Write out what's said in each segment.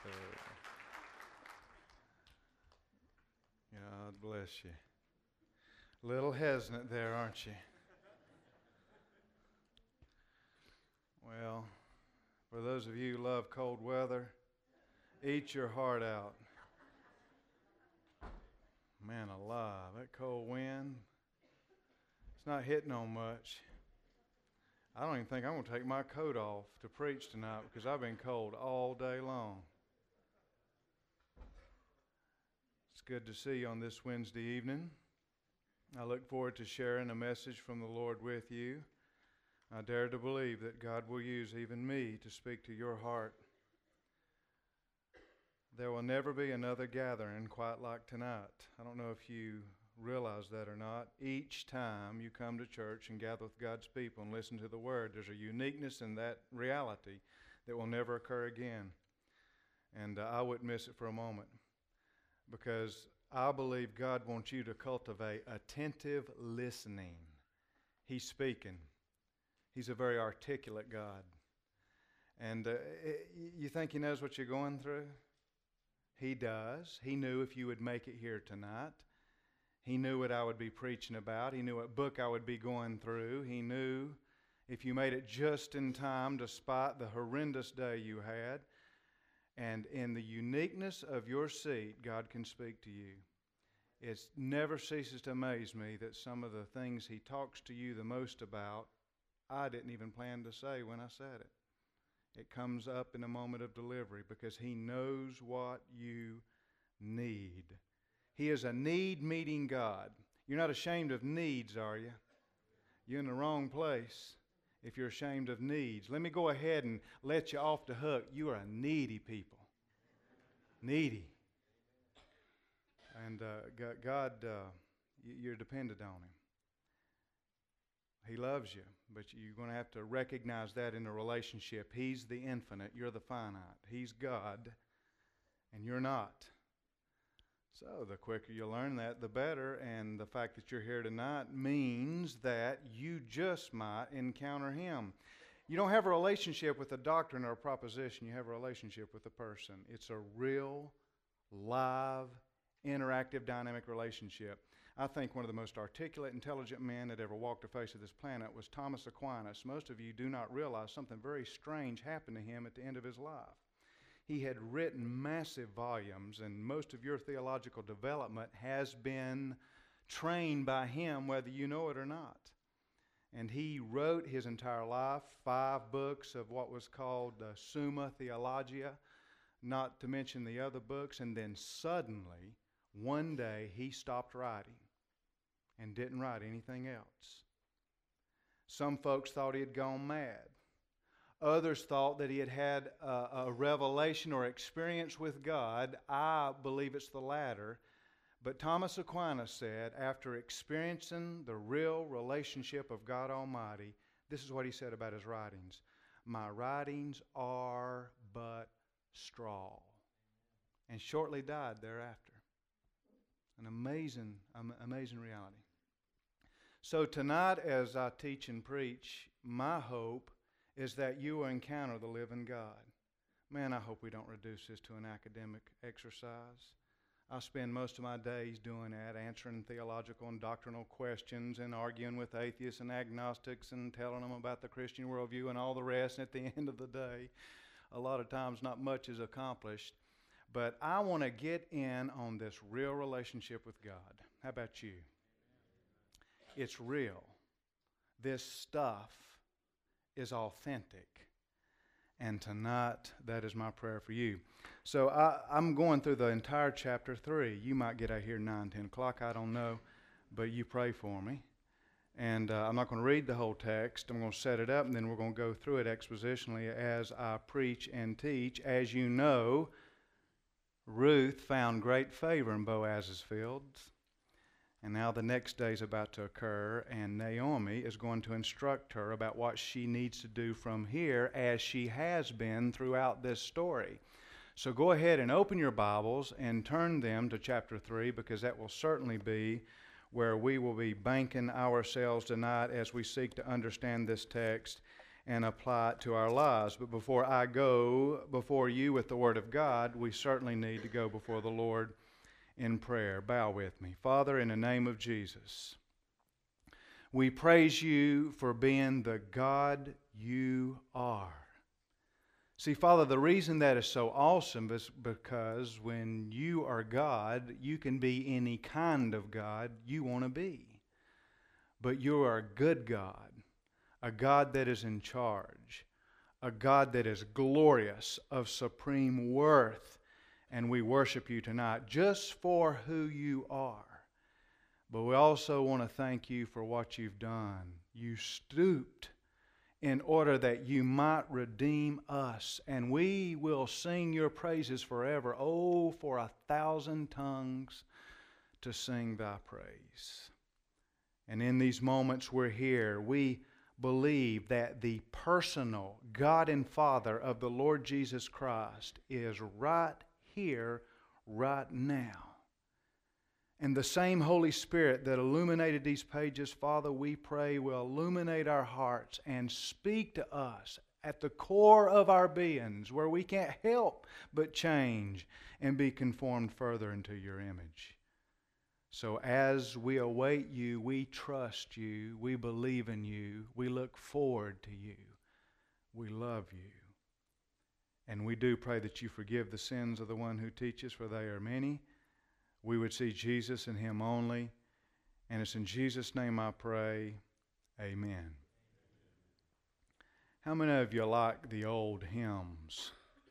God bless you. A little hesitant there, aren't you? Well, for those of you who love cold weather, eat your heart out. Man alive, that cold wind, it's not hitting on much. I don't even think I'm going to take my coat off to preach tonight because I've been cold all day long. It's good to see you on this Wednesday evening. I look forward to sharing a message from the Lord with you. I dare to believe that God will use even me to speak to your heart. There will never be another gathering quite like tonight. I don't know if you realize that or not. Each time you come to church and gather with God's people and listen to the Word, there's a uniqueness in that reality that will never occur again. And I wouldn't miss it for a moment, because I believe God wants you to cultivate attentive listening. He's speaking. He's a very articulate God. And you think He knows what you're going through? He does. He knew if you would make it here tonight. He knew what I would be preaching about. He knew what book I would be going through. He knew if you made it just in time despite the horrendous day you had. And in the uniqueness of your seat, God can speak to you. It never ceases to amaze me that some of the things He talks to you the most about, I didn't even plan to say when I said it. It comes up in a moment of delivery because He knows what you need. He is a need-meeting God. You're not ashamed of needs, are you? You're in the wrong place if you're ashamed of needs. Let me go ahead and let you off the hook. You are a needy people. Needy. And God, you're dependent on Him. He loves you, but you're going to have to recognize that in a relationship. He's the infinite, you're the finite. He's God, and you're not. So the quicker you learn that, the better. And the fact that you're here tonight means that you just might encounter Him. You don't have a relationship with a doctrine or a proposition. You have a relationship with a person. It's a real, live, interactive, dynamic relationship. I think one of the most articulate, intelligent men that ever walked the face of this planet was Thomas Aquinas. Most of you do not realize something very strange happened to him at the end of his life. He had written massive volumes, and most of your theological development has been trained by him, whether you know it or not. And he wrote his entire life, 5 books of what was called the Summa Theologia, not to mention the other books, and then suddenly, one day, he stopped writing and didn't write anything else. Some folks thought he had gone mad. Others thought that he had had a revelation or experience with God. I believe it's the latter. But Thomas Aquinas said, after experiencing the real relationship of God Almighty, this is what he said about his writings. My writings are but straw. And shortly died thereafter. An amazing reality. So tonight, as I teach and preach, my hope is that you will encounter the living God. Man, I hope we don't reduce this to an academic exercise. I spend most of my days doing that, answering theological and doctrinal questions and arguing with atheists and agnostics and telling them about the Christian worldview and all the rest. And at the end of the day, a lot of times not much is accomplished. But I want to get in on this real relationship with God. How about you? It's real. This stuff is authentic. And tonight, that is my prayer for you. So I'm going through the entire chapter 3. You might get out here 9, 10 o'clock, I don't know. But you pray for me. And I'm not going to read the whole text. I'm going to set it up, and then we're going to go through it expositionally as I preach and teach. As you know, Ruth found great favor in Boaz's fields. And now the next day is about to occur, and Naomi is going to instruct her about what she needs to do from here, as she has been throughout this story. So go ahead and open your Bibles and turn them to chapter 3, because that will certainly be where we will be banking ourselves tonight as we seek to understand this text. and apply it to our lives. But before I go before you with the Word of God, we certainly need to go before the Lord in prayer. Bow with me. Father, in the name of Jesus, we praise you for being the God you are. See, Father, the reason that is so awesome is because when you are God, you can be any kind of God you want to be. But you are a good God, a God that is in charge, a God that is glorious, of supreme worth. And we worship you tonight just for who you are. But we also want to thank you for what you've done. You stooped in order that you might redeem us. And we will sing your praises forever. Oh, for 1,000 tongues to sing thy praise. And in these moments we're here, we believe that the personal God and Father of the Lord Jesus Christ is right here, right now. And the same Holy Spirit that illuminated these pages, Father, we pray will illuminate our hearts and speak to us at the core of our beings, where we can't help but change and be conformed further into your image. So as we await you, we trust you, we believe in you, we look forward to you, we love you. And we do pray that you forgive the sins of the one who teaches, for they are many. We would see Jesus and Him only. And it's in Jesus' name I pray. Amen. How many of you like the old hymns?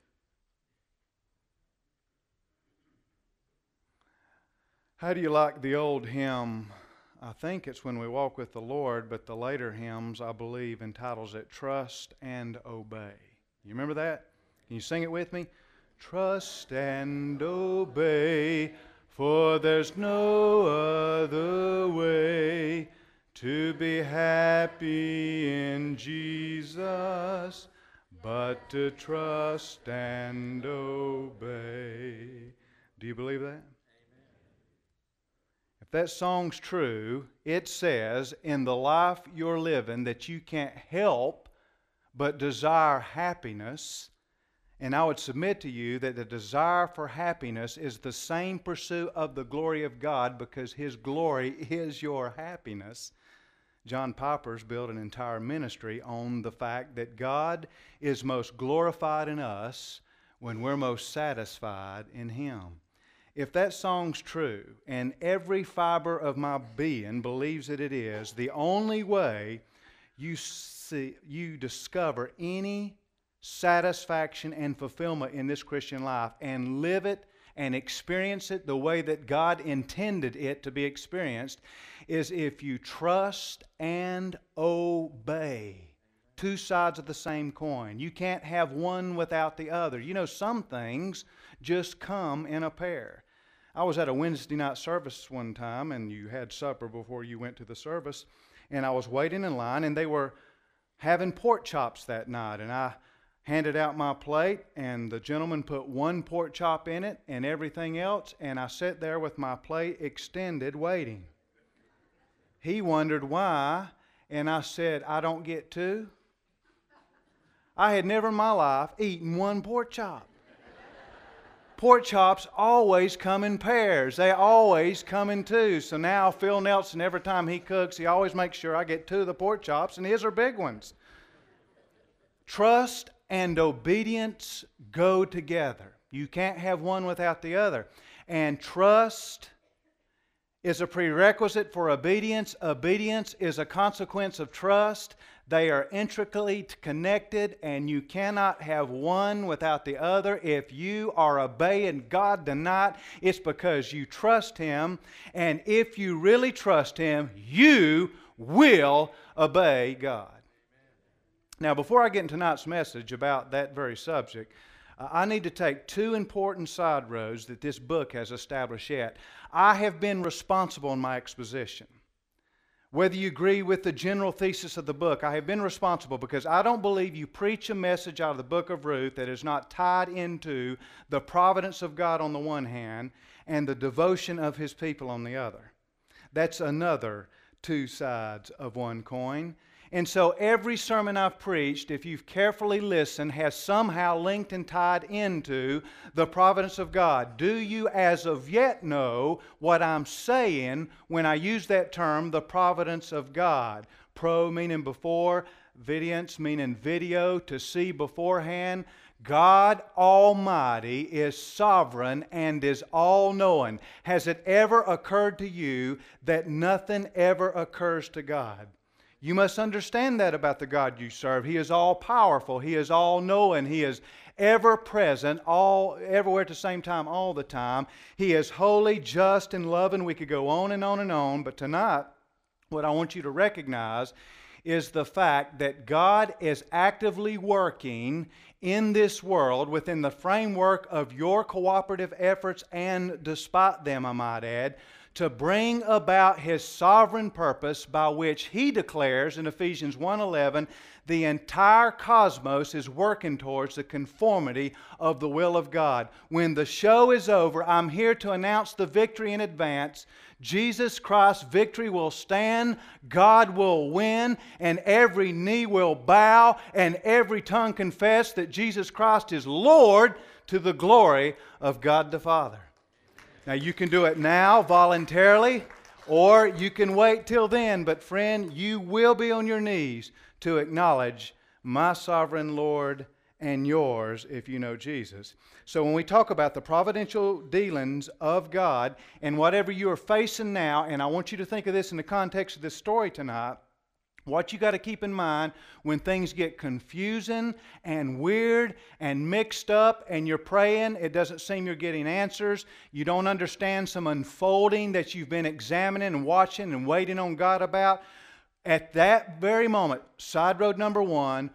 How do you like the old hymn? I think it's When We Walk with the Lord, but the later hymns, I believe, entitles it Trust and Obey. You remember that? Can you sing it with me? Trust and obey, for there's no other way to be happy in Jesus but to trust and obey. Do you believe that? Amen. If that song's true, it says in the life you're living that you can't help but desire happiness. And I would submit to you that the desire for happiness is the same pursuit of the glory of God, because His glory is your happiness. John Piper's built an entire ministry on the fact that God is most glorified in us when we're most satisfied in Him. If that song's true, and every fiber of my being believes that it is, the only way you discover any satisfaction and fulfillment in this Christian life and live it and experience it the way that God intended it to be experienced is if you trust and obey. Two sides of the same coin. You can't have one without the other. You know, some things just come in a pair. I was at a Wednesday night service one time, and you had supper before you went to the service, and I was waiting in line, and they were having pork chops that night, and I handed out my plate, and the gentleman put one pork chop in it and everything else, and I sat there with my plate extended waiting. He wondered why, and I said, I don't get two. I had never in my life eaten one pork chop. Pork chops always come in pairs. They always come in twos. So now Phil Nelson, every time he cooks, he always makes sure I get two of the pork chops, and his are big ones. Trust and obedience go together. You can't have one without the other. And trust is a prerequisite for obedience. Obedience is a consequence of trust. They are intricately connected, and you cannot have one without the other. If you are obeying God tonight, it's because you trust Him. And if you really trust Him, you will obey God. Now, before I get into tonight's message about that very subject, I need to take two important side roads that this book has established yet. I have been responsible in my exposition. Whether you agree with the general thesis of the book, I have been responsible because I don't believe you preach a message out of the book of Ruth that is not tied into the providence of God on the one hand and the devotion of His people on the other. That's another two sides of one coin. And so every sermon I've preached, if you've carefully listened, has somehow linked and tied into the providence of God. Do you as of yet know what I'm saying when I use that term, the providence of God? Pro meaning before, vidience meaning video, to see beforehand. God Almighty is sovereign and is all-knowing. Has it ever occurred to you that nothing ever occurs to God? You must understand that about the God you serve. He is all-powerful. He is all-knowing. He is ever-present, everywhere at the same time, all the time. He is holy, just, and loving. We could go on and on and on, but tonight, what I want you to recognize is the fact that God is actively working in this world within the framework of your cooperative efforts and despite them, I might add, to bring about His sovereign purpose by which He declares in Ephesians 1:11, the entire cosmos is working towards the conformity of the will of God. When the show is over, I'm here to announce the victory in advance. Jesus Christ's victory will stand, God will win, and every knee will bow, and every tongue confess that Jesus Christ is Lord to the glory of God the Father. Now you can do it now voluntarily, or you can wait till then, but friend, you will be on your knees to acknowledge my sovereign Lord and yours if you know Jesus. So when we talk about the providential dealings of God and whatever you are facing now, and I want you to think of this in the context of this story tonight, what you got to keep in mind when things get confusing and weird and mixed up and you're praying, it doesn't seem you're getting answers, you don't understand some unfolding that you've been examining and watching and waiting on God about, at that very moment, side road number one,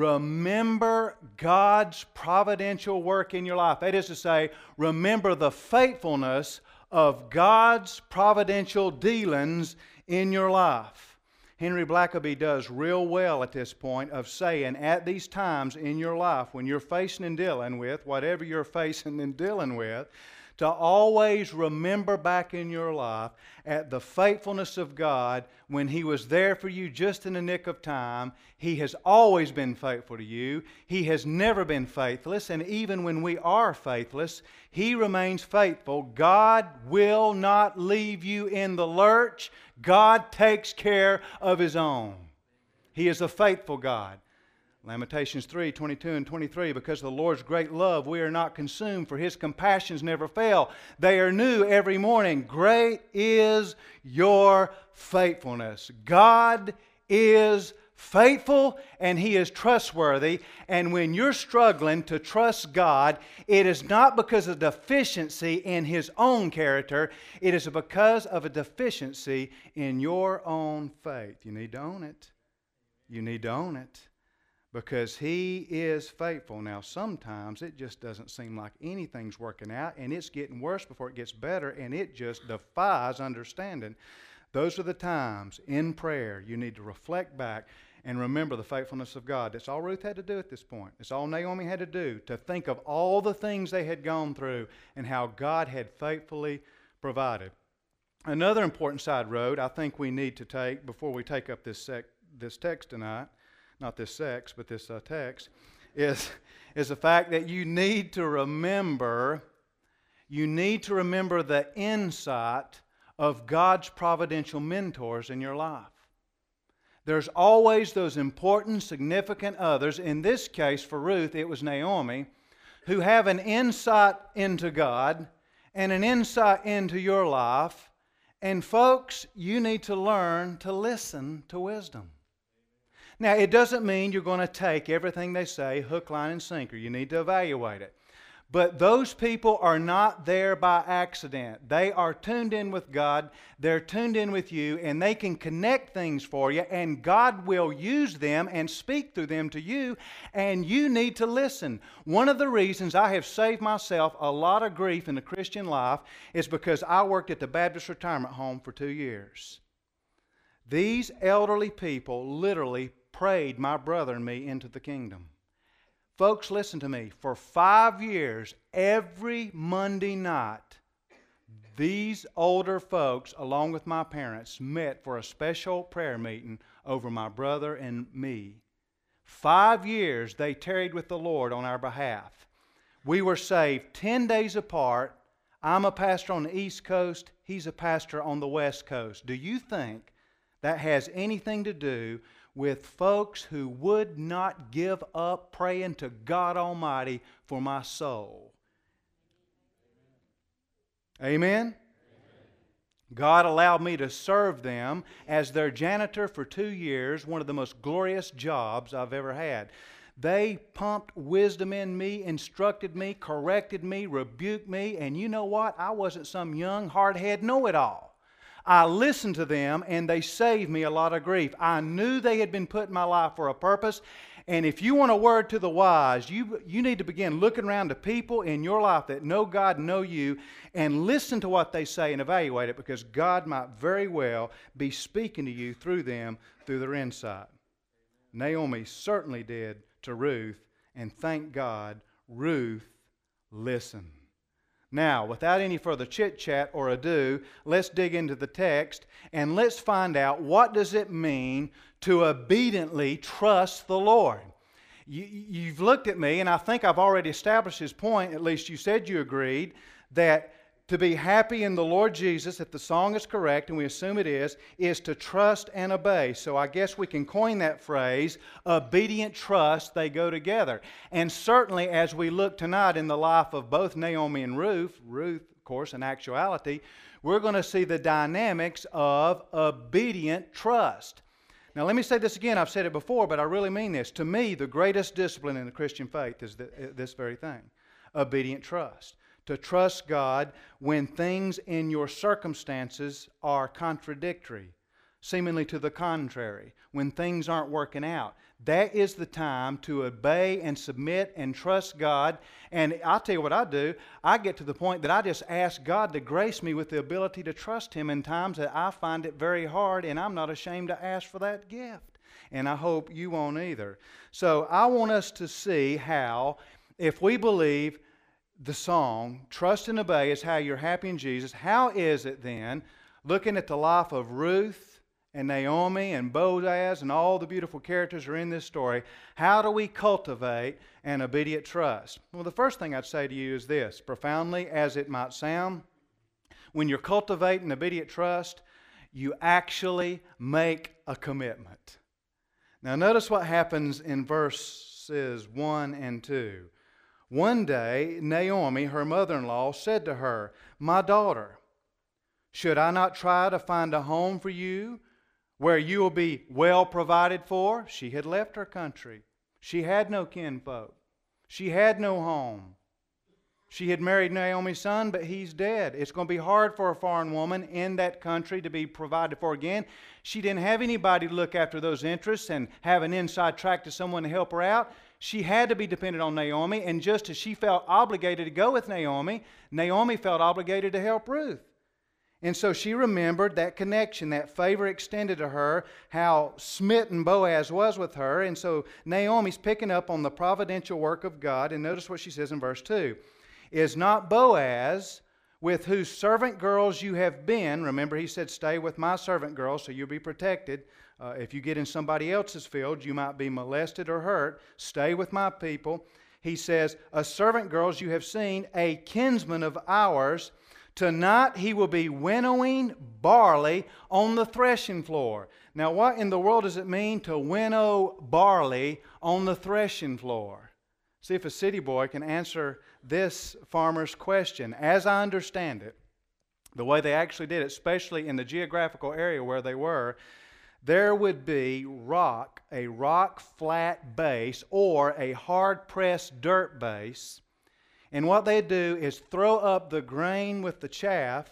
remember God's providential work in your life. That is to say, remember the faithfulness of God's providential dealings in your life. Henry Blackaby does real well at this point of saying, at these times in your life, when you're facing and dealing with whatever you're facing and dealing with, to always remember back in your life at the faithfulness of God when He was there for you just in the nick of time. He has always been faithful to you. He has never been faithless, and even when we are faithless, He remains faithful. God will not leave you in the lurch. God takes care of His own. He is a faithful God. Lamentations 3:22 and 23, because of the Lord's great love, we are not consumed, for His compassions never fail. They are new every morning. Great is your faithfulness. God is faithful and He is trustworthy. And when you're struggling to trust God, it is not because of deficiency in His own character. It is because of a deficiency in your own faith. You need to own it. You need to own it. Because He is faithful. Now, sometimes it just doesn't seem like anything's working out, and it's getting worse before it gets better, and it just defies understanding. Those are the times in prayer you need to reflect back and remember the faithfulness of God. That's all Ruth had to do at this point. It's all Naomi had to do, to think of all the things they had gone through and how God had faithfully provided. Another important side road I think we need to take before we take up this text tonight, not this sex, but this text, is the fact that you need to remember the insight of God's providential mentors in your life. There's always those important, significant others. In this case, for Ruth, it was Naomi, who have an insight into God and an insight into your life. And folks, you need to learn to listen to wisdom. Now, it doesn't mean you're going to take everything they say, hook, line, and sinker. You need to evaluate it. But those people are not there by accident. They are tuned in with God. They're tuned in with you, and they can connect things for you, and God will use them and speak through them to you, and you need to listen. One of the reasons I have saved myself a lot of grief in the Christian life is because I worked at the Baptist retirement home for 2 years. These elderly people literally prayed my brother and me into the kingdom. Folks, listen to me. For 5 years, every Monday night, these older folks, along with my parents, met for a special prayer meeting over my brother and me. 5 years they tarried with the Lord on our behalf. We were saved 10 days apart. I'm a pastor on the East Coast. He's a pastor on the West Coast. Do you think that has anything to do with folks who would not give up praying to God Almighty for my soul? Amen? God allowed me to serve them as their janitor for 2 years, one of the most glorious jobs I've ever had. They pumped wisdom in me, instructed me, corrected me, rebuked me, and you know what? I wasn't some young, hard-headed know-it-all. I listened to them, and they saved me a lot of grief. I knew they had been put in my life for a purpose, and if you want a word to the wise, you need to begin looking around to people in your life that know God, know you, and listen to what they say and evaluate it, because God might very well be speaking to you through them, through their insight. Naomi certainly did to Ruth, and thank God, Ruth listened. Now, without any further chit-chat or ado, let's dig into the text and let's find out what does it mean to obediently trust the Lord. You've looked at me, and I think I've already established this point, at least you said you agreed, that to be happy in the Lord Jesus, if the song is correct, and we assume it is to trust and obey. So I guess we can coin that phrase, obedient trust, they go together. And certainly as we look tonight in the life of both Naomi and Ruth, of course, in actuality, we're going to see the dynamics of obedient trust. Now let me say this again, I've said it before, but I really mean this. To me, the greatest discipline in the Christian faith is this very thing, obedient trust. To trust God when things in your circumstances are contradictory, seemingly to the contrary, when things aren't working out. That is the time to obey and submit and trust God. And I'll tell you what I do. I get to the point that I just ask God to grace me with the ability to trust Him in times that I find it very hard, and I'm not ashamed to ask for that gift. And I hope you won't either. So I want us to see how, if we believe the song, trust and obey, is how you're happy in Jesus. How is it then, looking at the life of Ruth and Naomi and Boaz and all the beautiful characters are in this story, how do we cultivate an obedient trust? Well, the first thing I'd say to you is this, profoundly as it might sound, when you're cultivating obedient trust, you actually make a commitment. Now notice what happens in verses 1 and 2. One day, Naomi, her mother-in-law, said to her, "My daughter, should I not try to find a home for you where you will be well provided for?" She had left her country. She had no kinfolk. She had no home. She had married Naomi's son, but he's dead. It's going to be hard for a foreign woman in that country to be provided for again. She didn't have anybody to look after those interests and have an inside track to someone to help her out. She had to be dependent on Naomi, and just as she felt obligated to go with Naomi, Naomi felt obligated to help Ruth. And so she remembered that connection, that favor extended to her, how smitten Boaz was with her. And so Naomi's picking up on the providential work of God. And notice what she says in verse 2. Is not Boaz, with whose servant girls you have been, remember he said, stay with my servant girls so you'll be protected. If you get in somebody else's field, you might be molested or hurt. Stay with my people. He says, a servant girls you have seen, a kinsman of ours. Tonight he will be winnowing barley on the threshing floor. Now what in the world does it mean to winnow barley on the threshing floor? See if a city boy can answer this farmer's question. As I understand it, the way they actually did it, especially in the geographical area where they were, there would be a rock flat base or a hard-pressed dirt base. And what they'd do is throw up the grain with the chaff,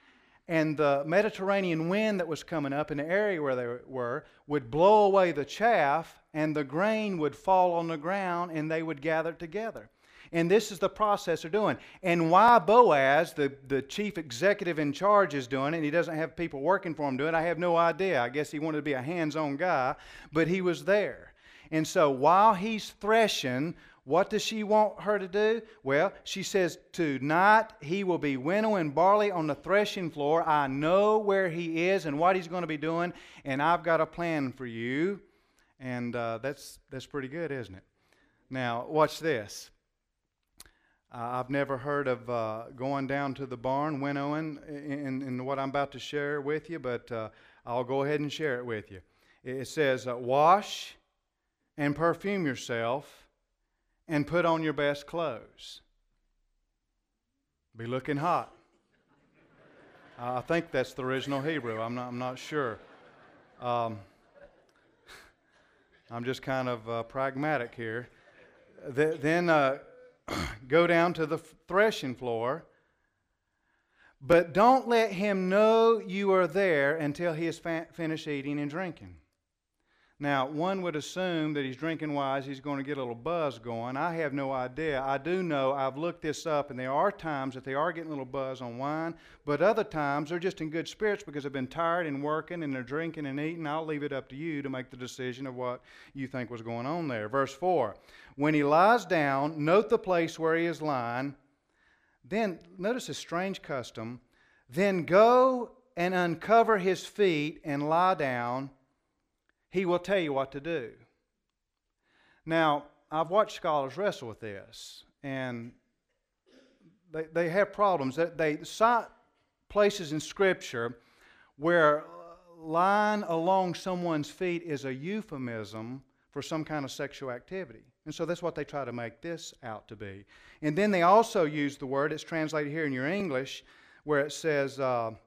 and the Mediterranean wind that was coming up in the area where they were would blow away the chaff, and the grain would fall on the ground, and they would gather it together. And this is the process they're doing. And why Boaz, the chief executive in charge, is doing it, and he doesn't have people working for him doing it, I have no idea. I guess he wanted to be a hands-on guy, but he was there. And so while he's threshing, What does she want her to do? Well, she says, tonight he will be winnowing barley on the threshing floor. I know where he is and what he's going to be doing, and I've got a plan for you. And that's pretty good, isn't it? Now, watch this. I've never heard of going down to the barn winnowing in what I'm about to share with you, but I'll go ahead and share it with you. It says, wash and perfume yourself and put on your best clothes. Be looking hot. I think that's the original Hebrew. I'm not sure. I'm just kind of pragmatic here. Then go down to the threshing floor, but don't let him know you are there until he has finished eating and drinking. Now, one would assume that he's drinking wise, he's going to get a little buzz going. I have no idea. I do know, I've looked this up, and there are times that they are getting a little buzz on wine, but other times they're just in good spirits because they've been tired and working, and they're drinking and eating. I'll leave it up to you to make the decision of what you think was going on there. Verse 4, when he lies down, note the place where he is lying. Then, notice a strange custom. Then go and uncover his feet and lie down. He will tell you what to do. Now, I've watched scholars wrestle with this, and they have problems. They cite places in Scripture where lying along someone's feet is a euphemism for some kind of sexual activity. And so that's what they try to make this out to be. And then they also use the word, it's translated here in your English, where it says,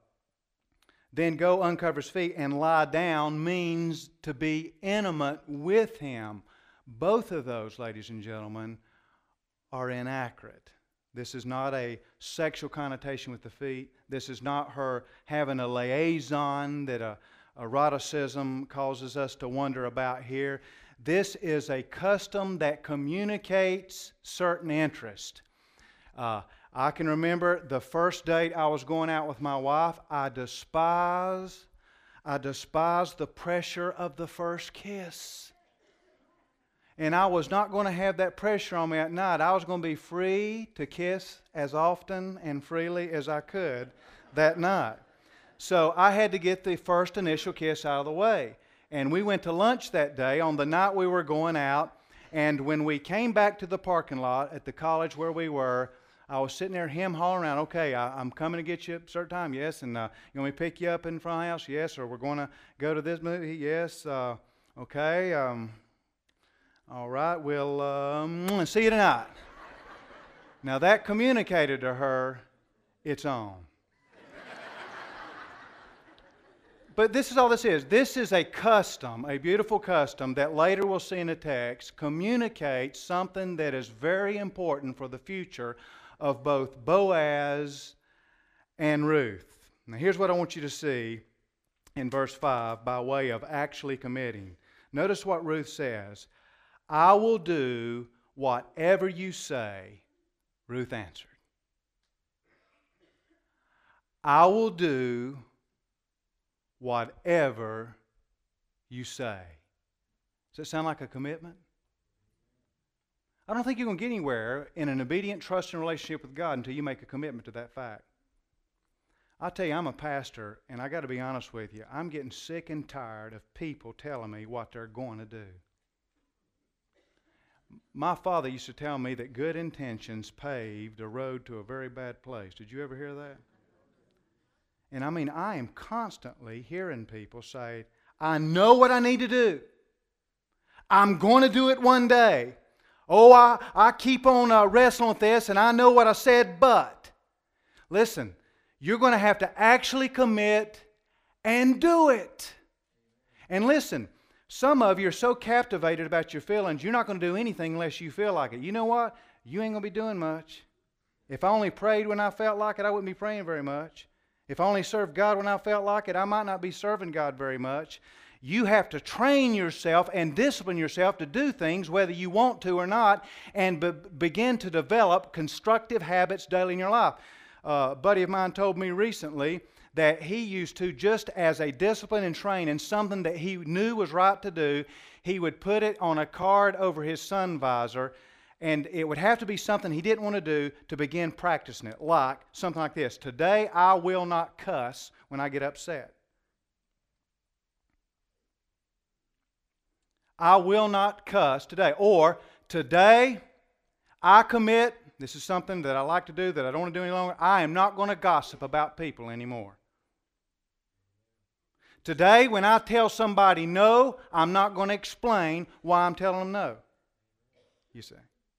then go uncover his feet and lie down, means to be intimate with him. Both of those, ladies and gentlemen, are inaccurate. This is not a sexual connotation with the feet. This is not her having a liaison that eroticism causes us to wonder about here. This is a custom that communicates certain interest. I can remember the first date I was going out with my wife. I despise the pressure of the first kiss. And I was not going to have that pressure on me at night. I was going to be free to kiss as often and freely as I could that night. So I had to get the first initial kiss out of the way. And we went to lunch that day on the night we were going out. And when we came back to the parking lot at the college where we were, I was sitting there, him hollering around, okay, I'm coming to get you at a certain time, yes, and you want me to pick you up in front of the house, yes, or we're going to go to this movie, yes, okay, all right, we'll see you tonight. Now that communicated to her, it's on. But this is all this is. This is a custom, a beautiful custom that later we'll see in the text, communicates something that is very important for the future of both Boaz and Ruth. Now here's what I want you to see in verse 5 by way of actually committing. Notice what Ruth says. I will do whatever you say, Ruth answered. I will do whatever you say. Does that sound like a commitment? I don't think you're going to get anywhere in an obedient, trusting relationship with God until you make a commitment to that fact. I tell you, I'm a pastor, and I got to be honest with you. I'm getting sick and tired of people telling me what they're going to do. My father used to tell me that good intentions paved a road to a very bad place. Did you ever hear that? And I mean, I am constantly hearing people say, I know what I need to do. I'm going to do it one day. Oh, I keep on wrestling with this, and I know what I said, but listen, you're going to have to actually commit and do it. And listen, some of you are so captivated about your feelings, you're not going to do anything unless you feel like it. You know what? You ain't going to be doing much. If I only prayed when I felt like it, I wouldn't be praying very much. If I only served God when I felt like it, I might not be serving God very much. You have to train yourself and discipline yourself to do things whether you want to or not, and begin to develop constructive habits daily in your life. A buddy of mine told me recently that he used to, just as a discipline and train in something that he knew was right to do, he would put it on a card over his sun visor, And it would have to be something he didn't want to do to begin practicing it, like something like this. Today I will not cuss when I get upset. I will not cuss today. Or, today I commit, this is something that I like to do that I don't want to do any longer, I am not going to gossip about people anymore. Today, when I tell somebody no, I'm not going to explain why I'm telling them no. You see.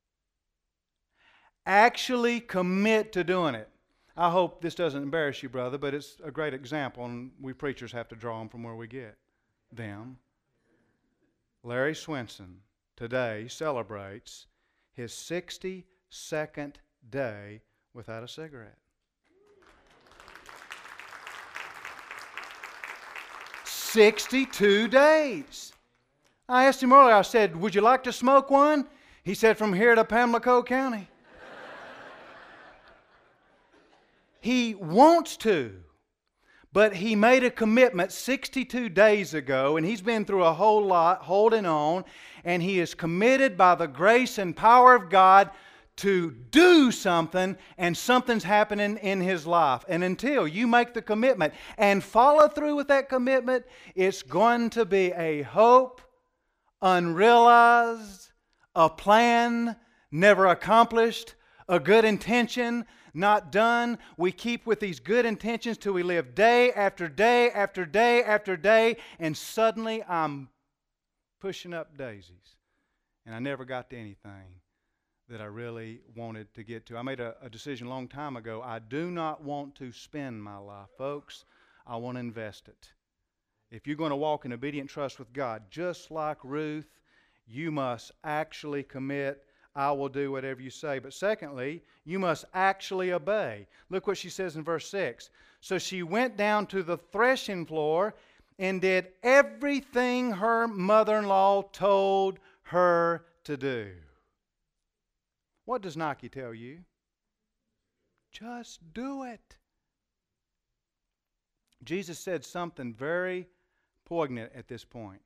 Actually commit to doing it. I hope this doesn't embarrass you, brother, but it's a great example, and we preachers have to draw them from where we get them. Larry Swenson today celebrates his 62nd day without a cigarette. 62 days. I asked him earlier, I said, would you like to smoke one? He said, from here to Pamlico County. He wants to, but he made a commitment 62 days ago, and he's been through a whole lot holding on, and he is committed by the grace and power of God to do something, and something's happening in his life. And until you make the commitment and follow through with that commitment, it's going to be a hope, unrealized, a plan never accomplished, a good intention not done. We keep with these good intentions till we live day after day after day after day, and suddenly I'm pushing up daisies. And I never got to anything that I really wanted to get to. I made a decision a long time ago. I do not want to spend my life, folks. I want to invest it. If you're going to walk in obedient trust with God, just like Ruth, you must actually commit. I will do whatever you say. But secondly, you must actually obey. Look what she says in verse 6. So she went down to the threshing floor and did everything her mother-in-law told her to do. What does Nike tell you? Just do it. Jesus said something very poignant at this point.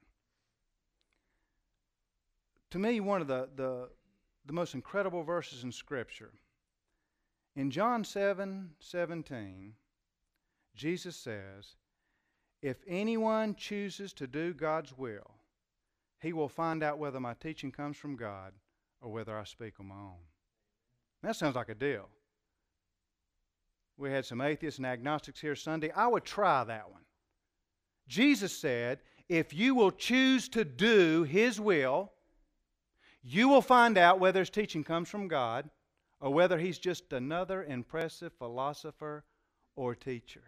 To me, one of the most incredible verses in Scripture. In John 7:17, Jesus says, if anyone chooses to do God's will, he will find out whether my teaching comes from God or whether I speak on my own. That sounds like a deal. We had some atheists and agnostics here Sunday. I would try that one. Jesus said, if you will choose to do His will, you will find out whether His teaching comes from God or whether He's just another impressive philosopher or teacher.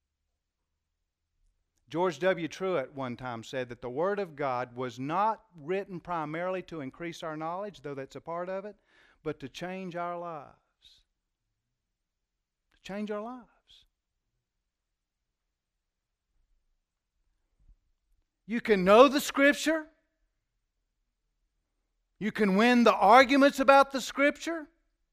George W. Truett one time said that the Word of God was not written primarily to increase our knowledge, though that's a part of it, but to change our lives. To change our lives. You can know the Scripture. You can win the arguments about the Scripture.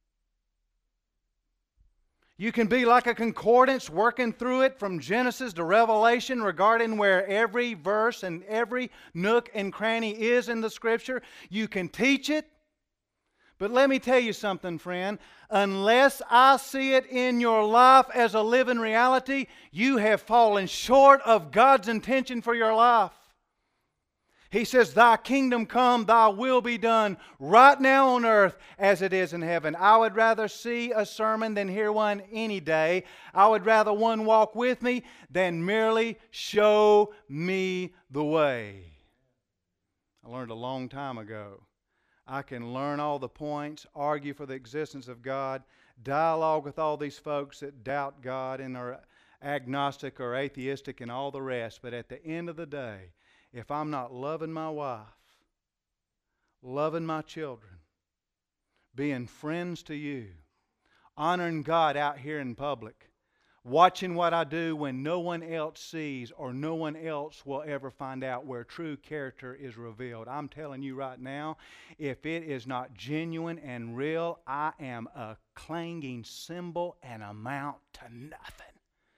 You can be like a concordance working through it from Genesis to Revelation regarding where every verse and every nook and cranny is in the Scripture. You can teach it. But let me tell you something, friend. Unless I see it in your life as a living reality, you have fallen short of God's intention for your life. He says, thy kingdom come, thy will be done right now on earth as it is in heaven. I would rather see a sermon than hear one any day. I would rather one walk with me than merely show me the way. I learned a long time ago. I can learn all the points, argue for the existence of God, dialogue with all these folks that doubt God and are agnostic or atheistic and all the rest. But at the end of the day, if I'm not loving my wife, loving my children, being friends to you, honoring God out here in public, watching what I do when no one else sees or no one else will ever find out where true character is revealed. I'm telling you right now, if it is not genuine and real, I am a clanging cymbal and amount to nothing.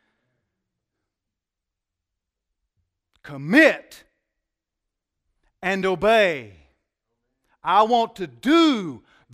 Commit and obey. I want to do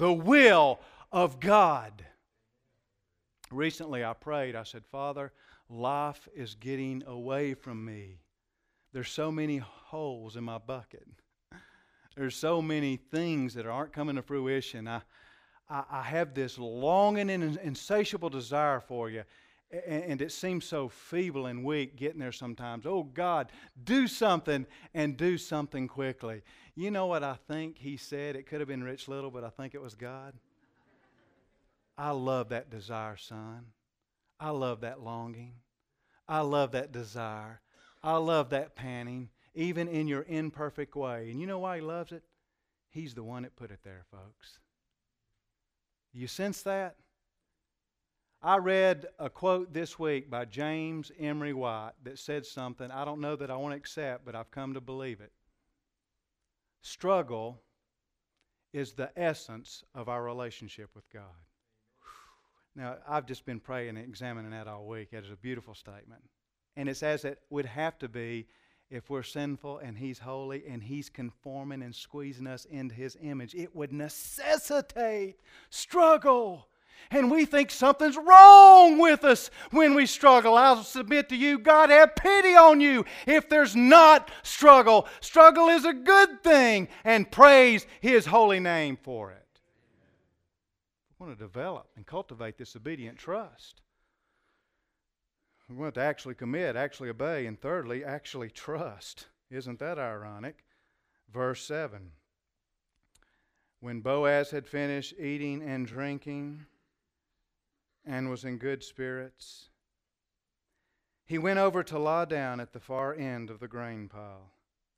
The will of God. Recently I prayed, I said, Father, life is getting away from me. There's so many holes in my bucket. There's so many things that aren't coming to fruition. I have this longing and insatiable desire for you, and it seems so feeble and weak getting there sometimes. Oh, God, do something, and do something quickly. You know what I think he said? It could have been Rich Little, but I think it was God. I love that desire, son. I love that longing. I love that desire. I love that panting, even in your imperfect way. And you know why he loves it? He's the one that put it there, folks. You sense that? I read a quote this week by James Emery White that said something I don't know that I want to accept, but I've come to believe it. Struggle is the essence of our relationship with God. Now, I've just been praying and examining that all week. It is a beautiful statement. And it's as it would have to be if we're sinful and He's holy and He's conforming and squeezing us into His image. It would necessitate struggle. And we think something's wrong with us when we struggle. I'll submit to you, God have pity on you if there's not struggle. Struggle is a good thing, and praise His holy name for it. We want to develop and cultivate this obedient trust. We want to actually commit, actually obey, and thirdly, actually trust. Isn't that ironic? Verse 7. When Boaz had finished eating and drinking and was in good spirits, he went over to lie down at the far end of the grain pile.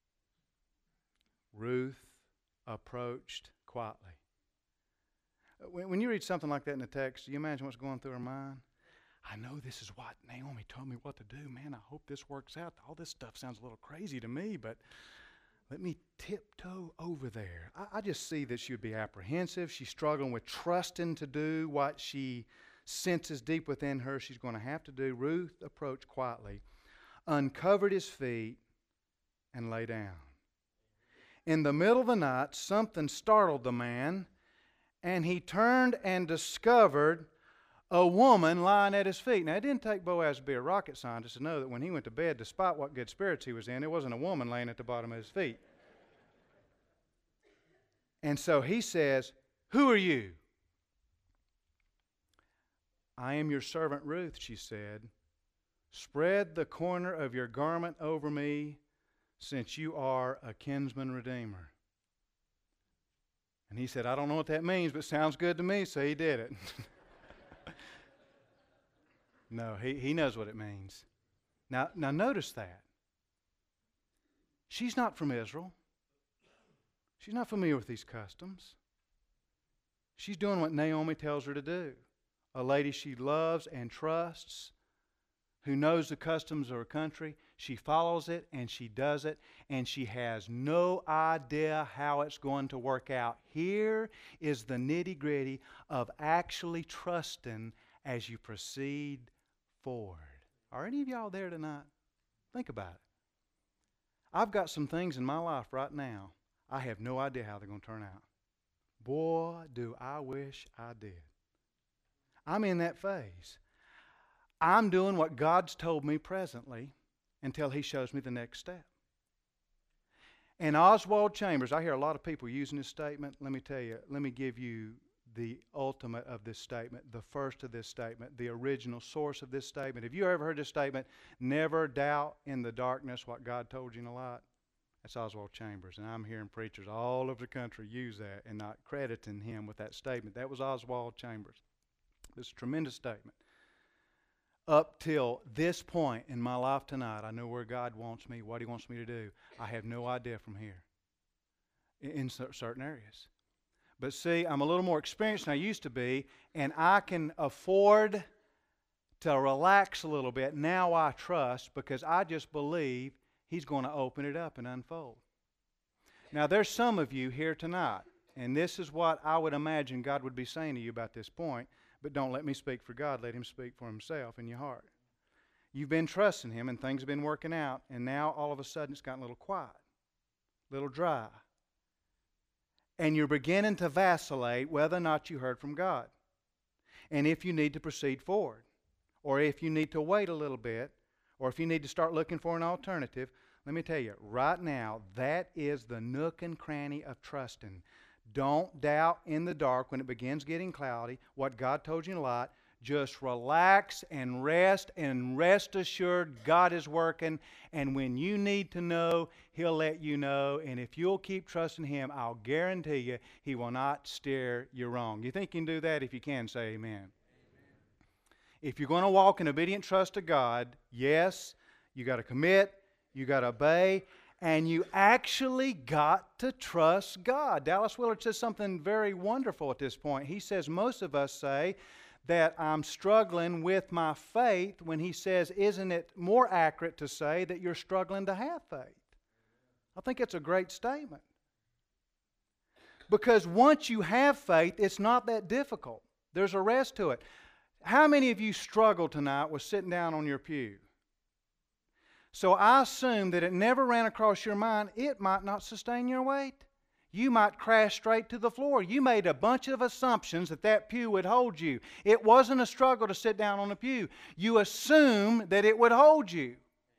Ruth approached quietly. When you read something like that in the text, do you imagine what's going through her mind? I know this is what Naomi told me what to do. Man, I hope this works out. All this stuff sounds a little crazy to me, but let me tiptoe over there. I just see that she would be apprehensive. She's struggling with trusting to do what she senses deep within her she's going to have to do. Ruth approached quietly, uncovered his feet, and lay down. In the middle of the night, something startled the man, and he turned and discovered a woman lying at his feet. Now, it didn't take Boaz to be a rocket scientist to know that when he went to bed, despite what good spirits he was in, it wasn't a woman laying at the bottom of his feet. And so he says, "Who are you?" "I am your servant Ruth," she said. "Spread the corner of your garment over me, since you are a kinsman redeemer." And he said, "I don't know what that means, but it sounds good to me," so he did it. No, he knows what it means. Now notice that. She's not from Israel. She's not familiar with these customs. She's doing what Naomi tells her to do. A lady she loves and trusts, who knows the customs of her country. She follows it and she does it, and she has no idea how it's going to work out. Here is the nitty-gritty of actually trusting as you proceed forward. Are any of y'all there tonight? Think about it. I've got some things in my life right now, I have no idea how they're going to turn out. Boy, do I wish I did. I'm in that phase. I'm doing what God's told me presently until He shows me the next step. And Oswald Chambers, I hear a lot of people using this statement. Let me tell you, let me give you the ultimate of this statement, the first of this statement, the original source of this statement. Have you ever heard this statement, "Never doubt in the darkness what God told you in the light"? That's Oswald Chambers, and I'm hearing preachers all over the country use that and not crediting him with that statement. That was Oswald Chambers. It's a tremendous statement. Up till this point in my life tonight, I know where God wants me, what He wants me to do. I have no idea from here in certain areas. But see, I'm a little more experienced than I used to be, and I can afford to relax a little bit. Now I trust because I just believe He's going to open it up and unfold. Now, there's some of you here tonight, and this is what I would imagine God would be saying to you about this point, but don't let me speak for God. Let Him speak for Himself in your heart. You've been trusting Him, and things have been working out, and now all of a sudden it's gotten a little quiet, a little dry. and you're beginning to vacillate whether or not you heard from God, and if you need to proceed forward, or if you need to wait a little bit, or if you need to start looking for an alternative, let me tell you, right now, that is the nook and cranny of trusting. Don't doubt in the dark when it begins getting cloudy what God told you in light. Just relax and rest assured God is working. And when you need to know, He'll let you know. And if you'll keep trusting Him, I'll guarantee you He will not steer you wrong. You think you can do that? If you can, say amen. Amen. If you're going to walk in obedient trust to God, yes, you got to commit, you got to obey, and you actually got to trust God. Dallas Willard says something very wonderful at this point. He says most of us say that I'm struggling with my faith, when he says, isn't it more accurate to say that you're struggling to have faith? I think it's a great statement. Because once you have faith, it's not that difficult. There's a rest to it. How many of you struggled tonight with sitting down on your pew? So I assume that it never ran across your mind it might not sustain your weight. You might crash straight to the floor. You made a bunch of assumptions that that pew would hold you. It wasn't a struggle to sit down on a pew. You assumed that it would hold you.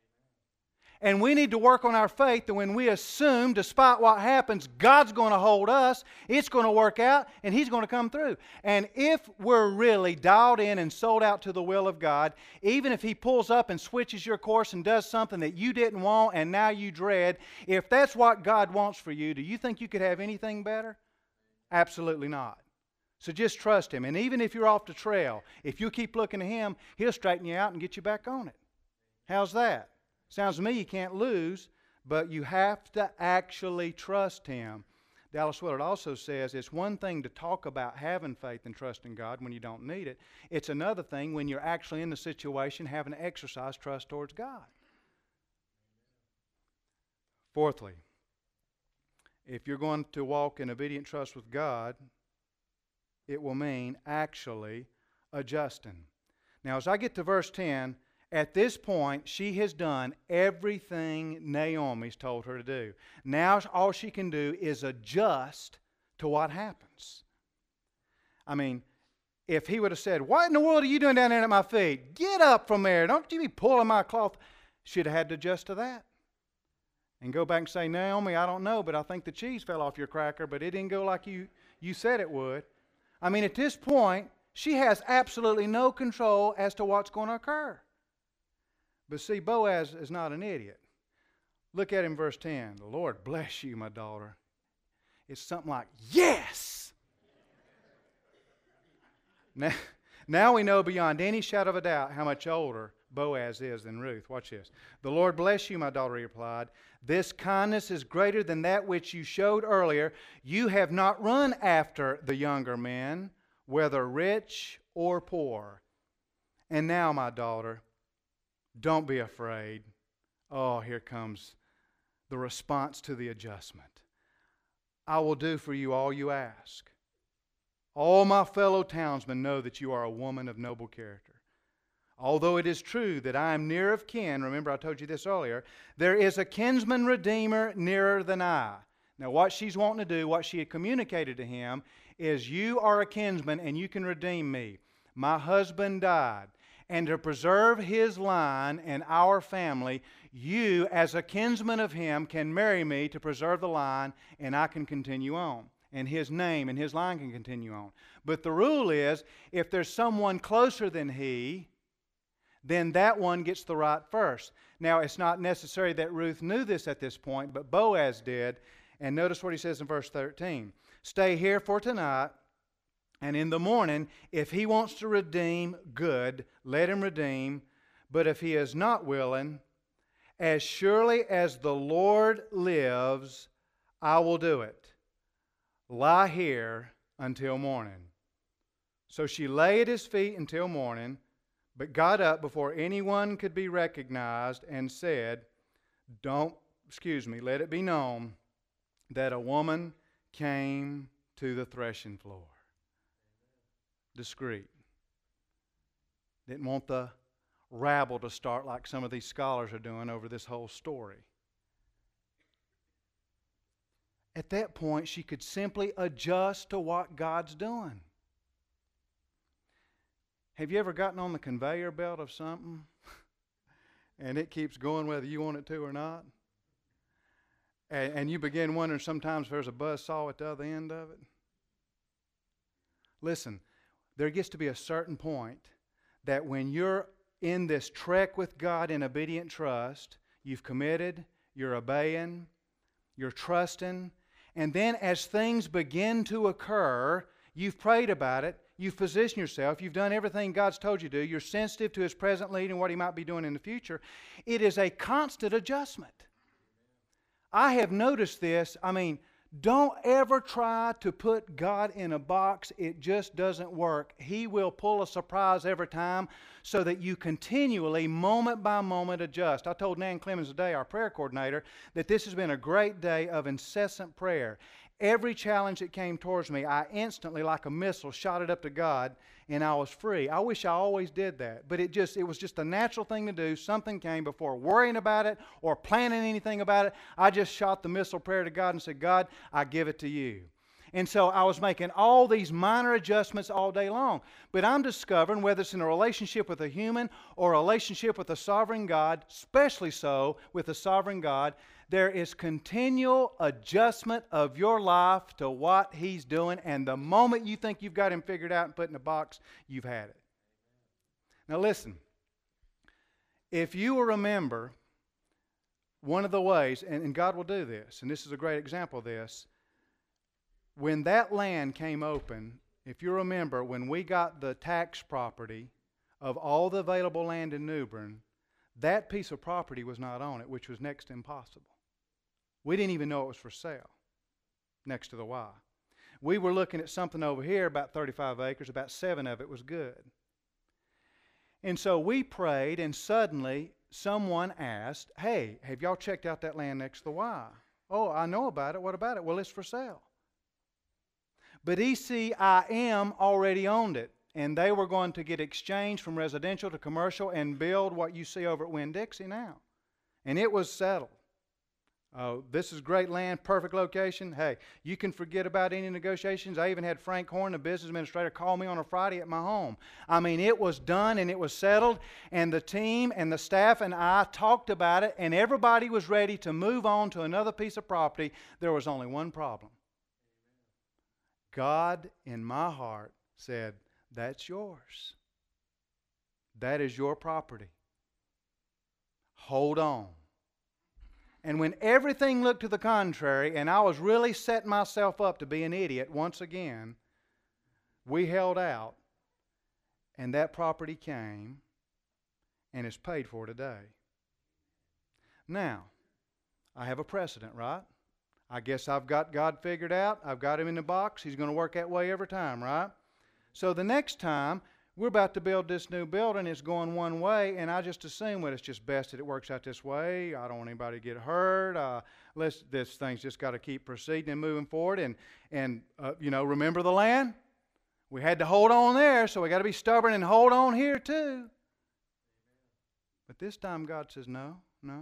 And we need to work on our faith that when we assume, despite what happens, God's going to hold us, it's going to work out, and He's going to come through. And if we're really dialed in and sold out to the will of God, even if He pulls up and switches your course and does something that you didn't want and now you dread, if that's what God wants for you, do you think you could have anything better? Absolutely not. So just trust Him. And even if you're off the trail, if you keep looking to Him, He'll straighten you out and get you back on it. How's that? Sounds to me you can't lose, but you have to actually trust Him. Dallas Willard also says it's one thing to talk about having faith and trust in God when you don't need it. It's another thing when you're actually in the situation having to exercise trust towards God. Fourthly, if you're going to walk in obedient trust with God, it will mean actually adjusting. Now, as I get to verse 10, at this point, she has done everything Naomi's told her to do. Now all she can do is adjust to what happens. I mean, if he would have said, "What in the world are you doing down there at my feet? Get up from there. Don't you be pulling my cloth." She'd have had to adjust to that. And go back and say, "Naomi, I don't know, but I think the cheese fell off your cracker, but it didn't go like you said it would." I mean, at this point, she has absolutely no control as to what's going to occur. But see, Boaz is not an idiot. Look at him, verse 10. "The Lord bless you, my daughter." It's something like, yes! Now we know beyond any shadow of a doubt how much older Boaz is than Ruth. Watch this. "The Lord bless you, my daughter," he replied. "This kindness is greater than that which you showed earlier. You have not run after the younger men, whether rich or poor. And now, my daughter, don't be afraid." Oh, here comes the response to the adjustment. "I will do for you all you ask. All my fellow townsmen know that you are a woman of noble character. Although it is true that I am near of kin," remember I told you this earlier, "there is a kinsman redeemer nearer than I." Now what she's wanting to do, what she had communicated to him, is you are a kinsman and you can redeem me. My husband died. And to preserve his line and our family, you, as a kinsman of him, can marry me to preserve the line, and I can continue on. And his name and his line can continue on. But the rule is, if there's someone closer than he, then that one gets the right first. Now, it's not necessary that Ruth knew this at this point, but Boaz did. And notice what he says in verse 13. "Stay here for tonight. And in the morning, if he wants to redeem, good, let him redeem. But if he is not willing, as surely as the Lord lives, I will do it. Lie here until morning." So she lay at his feet until morning, but got up before anyone could be recognized and said, let it be known that a woman came to the threshing floor. Discreet. Didn't want the rabble to start like some of these scholars are doing over this whole story. at that point, she could simply adjust to what God's doing. Have you ever gotten on the conveyor belt of something and it keeps going whether you want it to or not? And you begin wondering sometimes if there's a buzzsaw at the other end of it? Listen, there gets to be a certain point that when you're in this trek with God in obedient trust, you've committed, you're obeying, you're trusting, and then as things begin to occur, you've prayed about it, you've positioned yourself, you've done everything God's told you to do, you're sensitive to His present lead and what He might be doing in the future. It is a constant adjustment. I have noticed this. Don't ever try to put God in a box. It just doesn't work. He will pull a surprise every time so that you continually, moment by moment, adjust. I told Nan Clemens today, our prayer coordinator, that this has been a great day of incessant prayer. Every challenge that came towards me, I instantly, like a missile, shot it up to God, and I was free. I wish I always did that, but it was just a natural thing to do. Something came before worrying about it or planning anything about it. I just shot the missile prayer to God and said, God, I give it to you. And so I was making all these minor adjustments all day long. But I'm discovering, whether it's in a relationship with a human or a relationship with a sovereign God, especially so with a sovereign God, there is continual adjustment of your life to what He's doing. And the moment you think you've got Him figured out and put in a box, you've had it. Now listen, if you will remember, one of the ways, and God will do this, and this is a great example of this, when that land came open, if you remember, when we got the tax property of all the available land in New Bern, that piece of property was not on it, which was next to impossible. We didn't even know it was for sale, next to the Y. We were looking at something over here, about 35 acres, about 7 of it was good. And so we prayed, and suddenly someone asked, hey, have y'all checked out that land next to the Y? Oh, I know about it. What about it? Well, it's for sale. But ECIM already owned it, and they were going to get exchanged from residential to commercial and build what you see over at Winn-Dixie now. And it was settled. Oh, this is great land, perfect location. Hey, you can forget about any negotiations. I even had Frank Horn, the business administrator, call me on a Friday at my home. It was done and it was settled, and the team and the staff and I talked about it, and everybody was ready to move on to another piece of property. There was only one problem. God, in my heart, said, that's yours. That is your property. Hold on. And when everything looked to the contrary, and I was really setting myself up to be an idiot once again, we held out, and that property came, and it's paid for today. Now, I have a precedent, right? I guess I've got God figured out. I've got Him in the box. He's going to work that way every time, right? So the next time, we're about to build this new building. It's going one way, and I just assume, well, it's just best that it works out this way. I don't want anybody to get hurt. This thing's just got to keep proceeding and moving forward. And remember the land? We had to hold on there, so we got to be stubborn and hold on here too. But this time God says, no.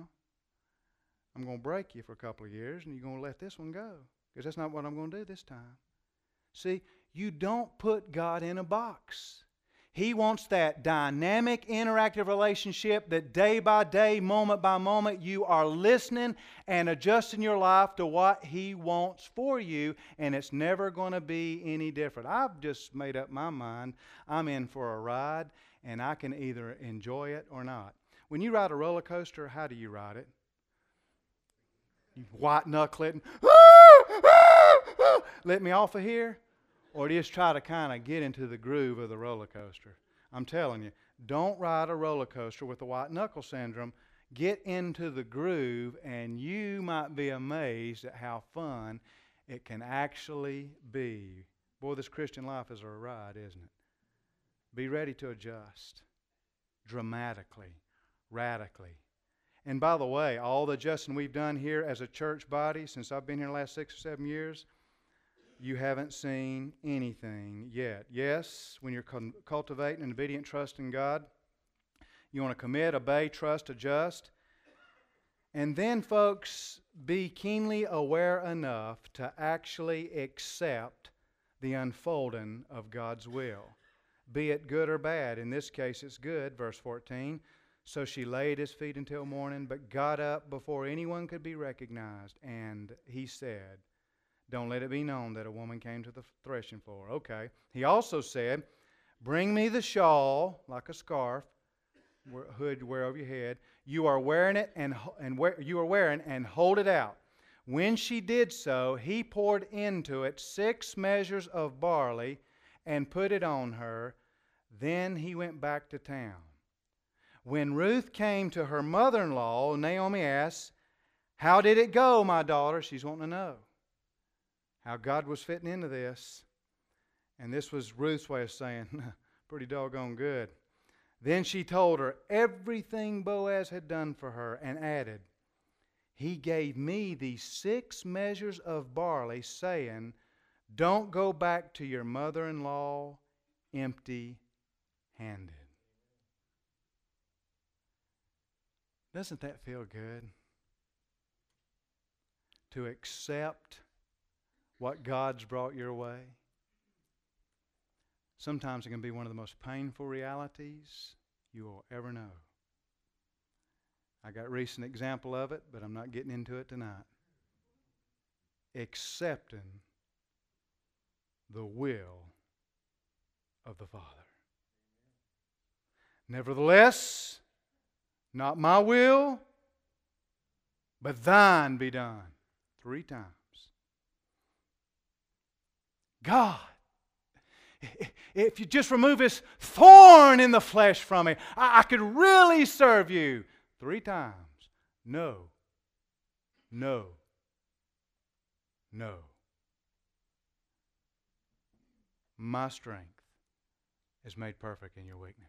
I'm going to break you for a couple of years, and you're going to let this one go, because that's not what I'm going to do this time. See, you don't put God in a box. He wants that dynamic, interactive relationship that day by day, moment by moment, you are listening and adjusting your life to what He wants for you, and it's never going to be any different. I've just made up my mind. I'm in for a ride, and I can either enjoy it or not. When you ride a roller coaster, how do you ride it? You white knuckle it and, let me off of here? Or just try to kind of get into the groove of the roller coaster. I'm telling you, don't ride a roller coaster with the white knuckle syndrome. Get into the groove, and you might be amazed at how fun it can actually be. Boy, this Christian life is a ride, isn't it? Be ready to adjust dramatically, radically. And by the way, all the adjusting we've done here as a church body since I've been here the last 6 or 7 years, you haven't seen anything yet. Yes, when you're cultivating an obedient trust in God, you want to commit, obey, trust, adjust. And then, folks, be keenly aware enough to actually accept the unfolding of God's will, be it good or bad. In this case, it's good, verse 14. So she lay at his feet until morning, but got up before anyone could be recognized. And he said, don't let it be known that a woman came to the threshing floor. Okay. He also said, bring me the shawl, like a scarf, hood you wear over your head. You are wearing it and hold it out. When she did so, he poured into it 6 measures of barley and put it on her. Then he went back to town. When Ruth came to her mother-in-law, Naomi asked, how did it go, my daughter? She's wanting to know how God was fitting into this. And this was Ruth's way of saying, pretty doggone good. Then she told her everything Boaz had done for her and added, he gave me these 6 measures of barley, saying, don't go back to your mother-in-law empty-handed. Doesn't that feel good? To accept what God's brought your way. Sometimes it can be one of the most painful realities you will ever know. I got a recent example of it, but I'm not getting into it tonight. Accepting the will of the Father. Nevertheless, not my will, but thine be done. 3 times. God, if you just remove this thorn in the flesh from me, I could really serve you. 3 times. No. No. No. My strength is made perfect in your weakness.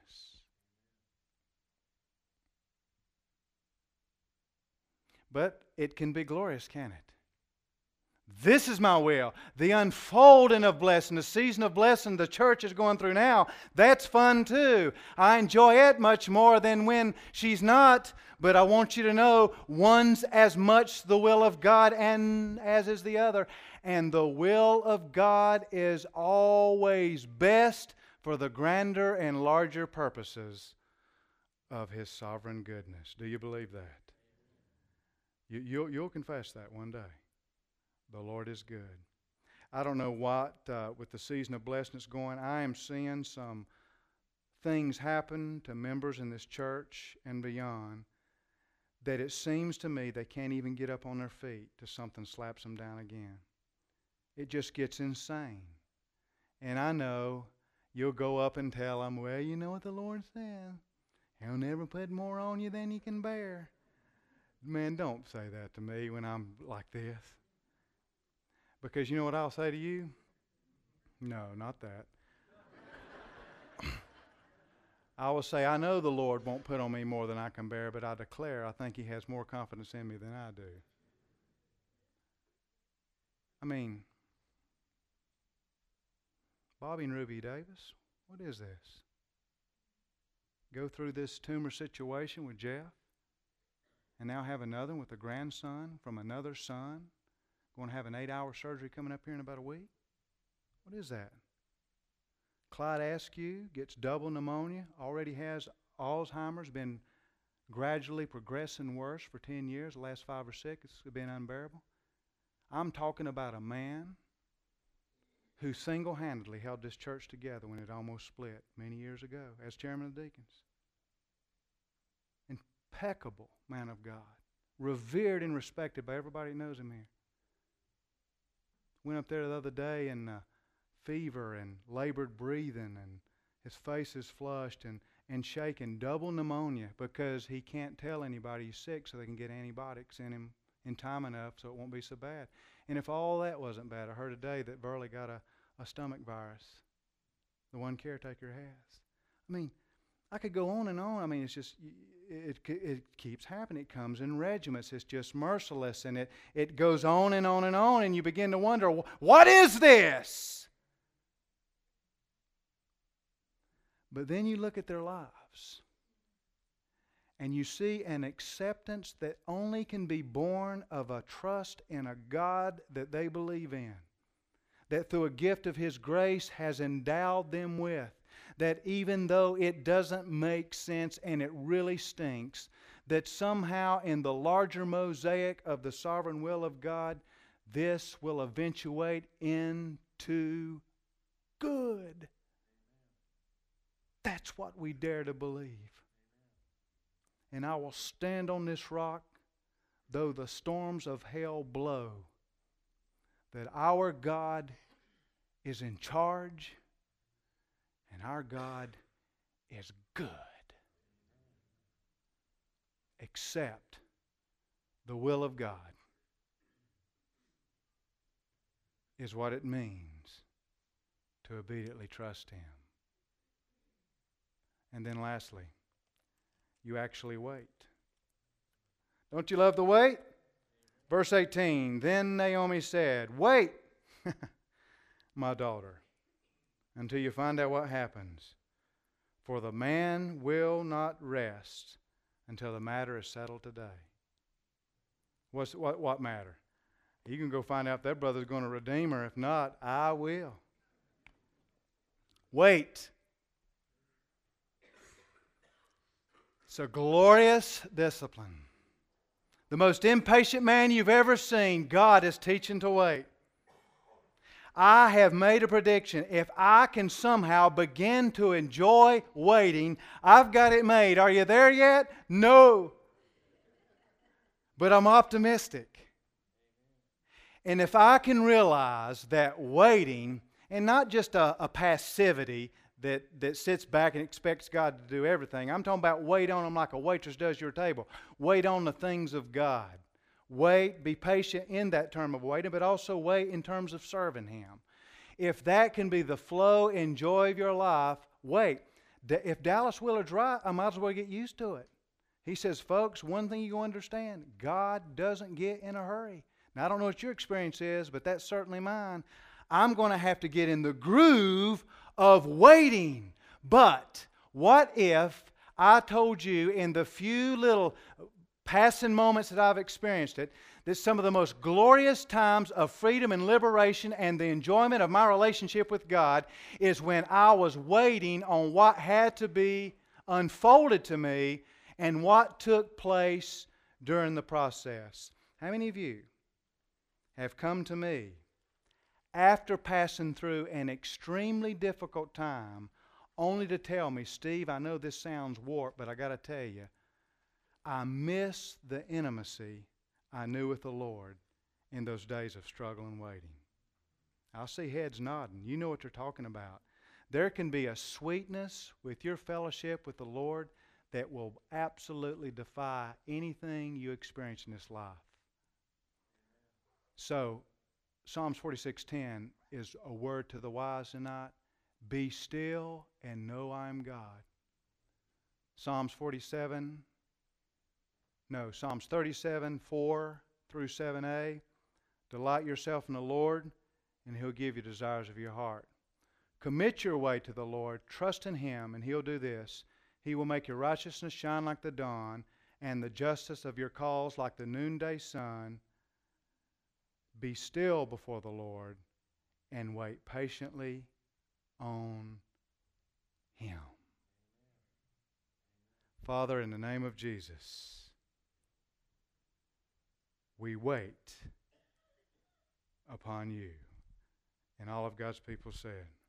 But it can be glorious, can it? This is my will. The unfolding of blessing, the season of blessing the church is going through now, that's fun too. I enjoy it much more than when she's not. But I want you to know, one's as much the will of God and as is the other. And the will of God is always best for the grander and larger purposes of His sovereign goodness. Do you believe that? You'll confess that one day. The Lord is good. I don't know what, with the season of blessing that's going, I am seeing some things happen to members in this church and beyond that it seems to me they can't even get up on their feet till something slaps them down again. It just gets insane. And I know you'll go up and tell them, well, you know what the Lord said. He'll never put more on you than you can bear. Man, don't say that to me when I'm like this. Because you know what I'll say to you? No, not that. I will say, I know the Lord won't put on me more than I can bear, but I declare I think He has more confidence in me than I do. I mean, Bobby and Ruby Davis, what is this? Go through this tumor situation with Jeff, and now have another one with a grandson from another son. Going to have an 8-hour surgery coming up here in about a week? What is that? Clyde Askew gets double pneumonia, already has Alzheimer's, been gradually progressing worse for 10 years. The last 5 or 6, it's been unbearable. I'm talking about a man who single-handedly held this church together when it almost split many years ago as chairman of the deacons. Impeccable man of God, revered and respected by everybody who knows him here. Went up there the other day and fever and labored breathing, and his face is flushed and shaking, double pneumonia, because he can't tell anybody he's sick so they can get antibiotics in him in time enough so it won't be so bad. And if all that wasn't bad, I heard today that Burley got a stomach virus, the one caretaker has. I mean, I could go on and on. I mean, it's just, it keeps happening. It comes in regiments. It's just merciless, and it goes on and on and on, and you begin to wonder, what is this? But then you look at their lives, And you see an acceptance that only can be born of a trust in a God that they believe in, that through a gift of His grace has endowed them with, that even though it doesn't make sense and it really stinks, that somehow in the larger mosaic of the sovereign will of God, this will eventuate into good. That's what we dare to believe. And I will stand on this rock, though the storms of hell blow, that our God is in charge and our God is good. Accept the will of God is what it means to obediently trust Him. And then lastly, you actually wait. Don't you love the wait? Verse 18, then Naomi said, wait, my daughter, until you find out what happens. For the man will not rest until the matter is settled today. What matter? You can go find out if that brother's going to redeem her. If not, I will. Wait. It's a glorious discipline. The most impatient man you've ever seen, God is teaching to wait. I have made a prediction. If I can somehow begin to enjoy waiting, I've got it made. Are you there yet? No. But I'm optimistic. And if I can realize that waiting, and not just a passivity that sits back and expects God to do everything. I'm talking about wait on Him like a waitress does your table. Wait on the things of God. Wait, be patient in that term of waiting, but also wait in terms of serving Him. If that can be the flow and joy of your life, wait. If Dallas Willard's right, I might as well get used to it. He says, folks, one thing you understand, God doesn't get in a hurry. Now, I don't know what your experience is, but that's certainly mine. I'm going to have to get in the groove of waiting. But what if I told you in the few little passing moments that I've experienced it, that some of the most glorious times of freedom and liberation and the enjoyment of my relationship with God is when I was waiting on what had to be unfolded to me and what took place during the process. How many of you have come to me after passing through an extremely difficult time, only to tell me, Steve, I know this sounds warped, but I got to tell you, I miss the intimacy I knew with the Lord in those days of struggle and waiting. I'll see heads nodding. You know what they're talking about. There can be a sweetness with your fellowship with the Lord that will absolutely defy anything you experience in this life. So, Psalms 46:10 is a word to the wise tonight. Be still and know I am God. Psalms 37, 4 through 7a. Delight yourself in the Lord, and He'll give you desires of your heart. Commit your way to the Lord. Trust in Him, and He'll do this. He will make your righteousness shine like the dawn, and the justice of your cause like the noonday sun. Be still before the Lord and wait patiently on Him. Father, in the name of Jesus, we wait upon You. And all of God's people said,